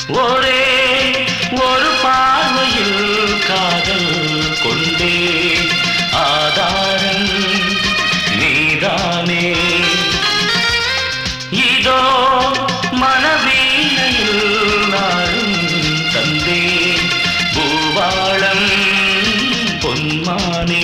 ஒரே ஒரு பார்வையில் காதல் கொண்டே ஆதாரம் நீதானே. இதோ மனவீணையில் நாளும் தந்தே பூவாளம் பொன்மானே.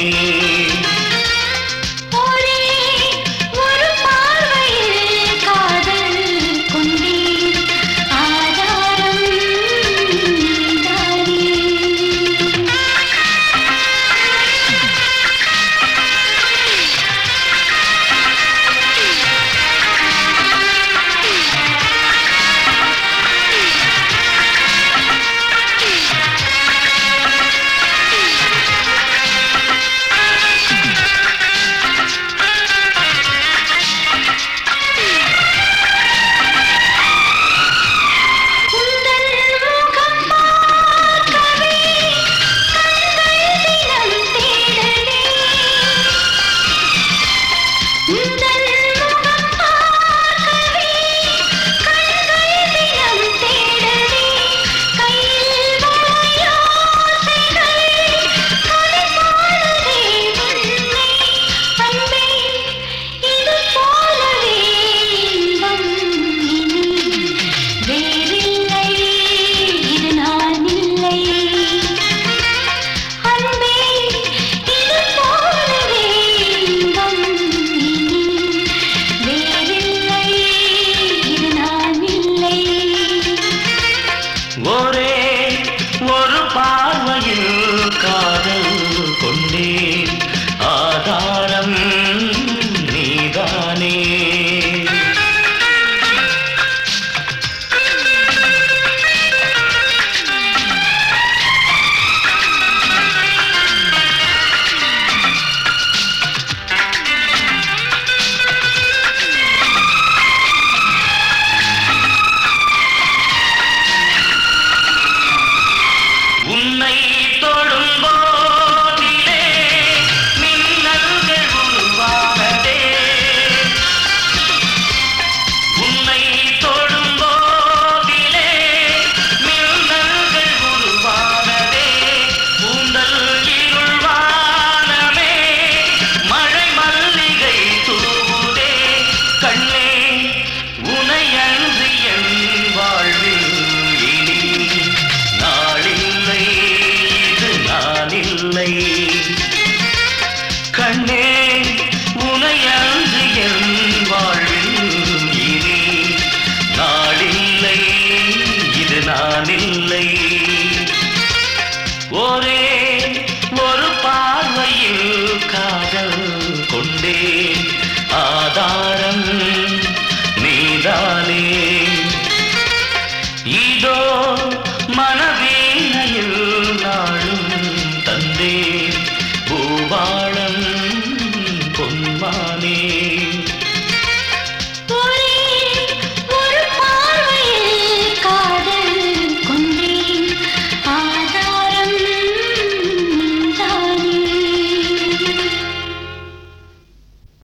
ஒரே ஒரு பார்வையில் காதல் கொண்டே ஆதாரம் நீதானே. உன்னை தொடும் போதிலே மின்னல்கள் உருவானதே. உன்னை தொடும் போதிலே மின்னல்கள் உருவானதே. உந்தல் இருள் வானமே மழை மல்லிகை தூவுதே. கண்ணே உனை அன்றி என் வாழ்வில் கண்ணே உனை அன்று என் வாழ்வில் இனி நாளில்லை, இது நானில்லை. ஒரே ஒரு பார்வையில் காதல் கொண்டே ஆதாரம் நீதானே. இதோ மனவீணையில் நாளும் தந்தே பூவா